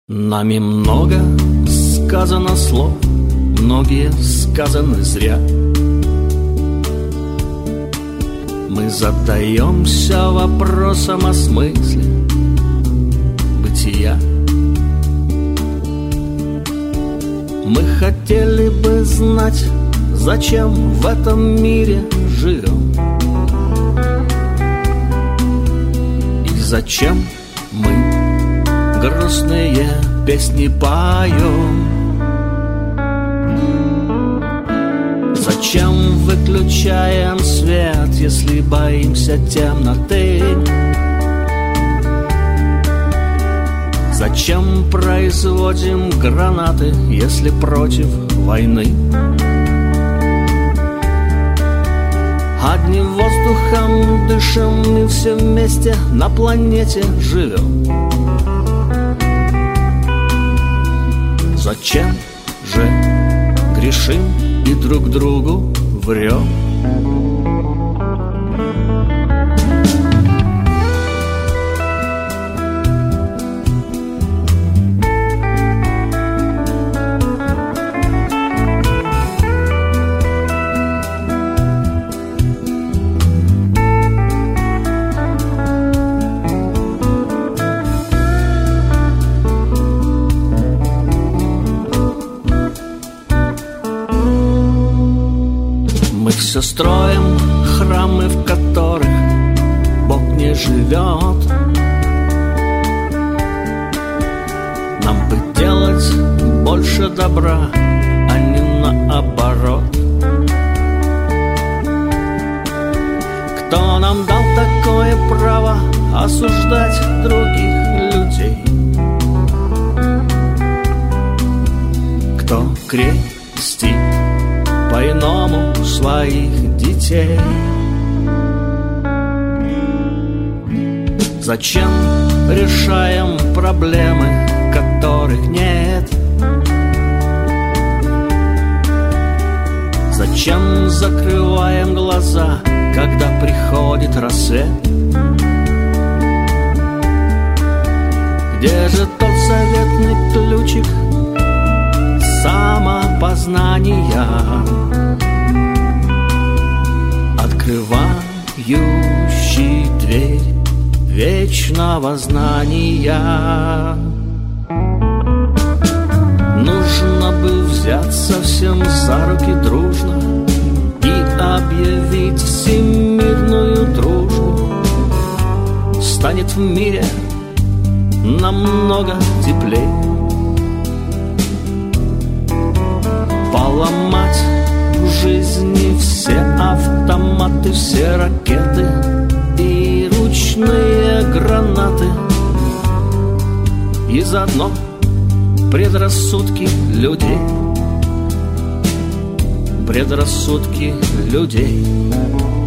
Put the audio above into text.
Нами много сказано слов, многие сказаны зря. Мы задаемся вопросом о смысле бытия. Мы хотели бы знать, зачем в этом мире живем, и зачем мы грустные песни поем. Зачем выключаем свет, если боимся темноты? Зачем производим гранаты, если против войны? Одним воздухом дышим и все вместе на планете живем. Зачем же грешим и друг другу врем? Мы все строим храмы, в которых Бог не живет. Нам бы делать больше добра, а не наоборот. Кто нам дал такое право осуждать других людей? Кто крестит по-иному своих детей? Зачем решаем проблемы, которых нет? Зачем закрываем глаза, когда приходит рассвет? Где же тот заветный ключик самопознания, открывающий дверь вечного знания? Нужно бы взяться всем за руки дружно и объявить всемирную дружбу. Станет в мире намного теплее. Поломать в жизни все автоматы, все ракеты и ручные гранаты, и заодно предрассудки людей, предрассудки людей.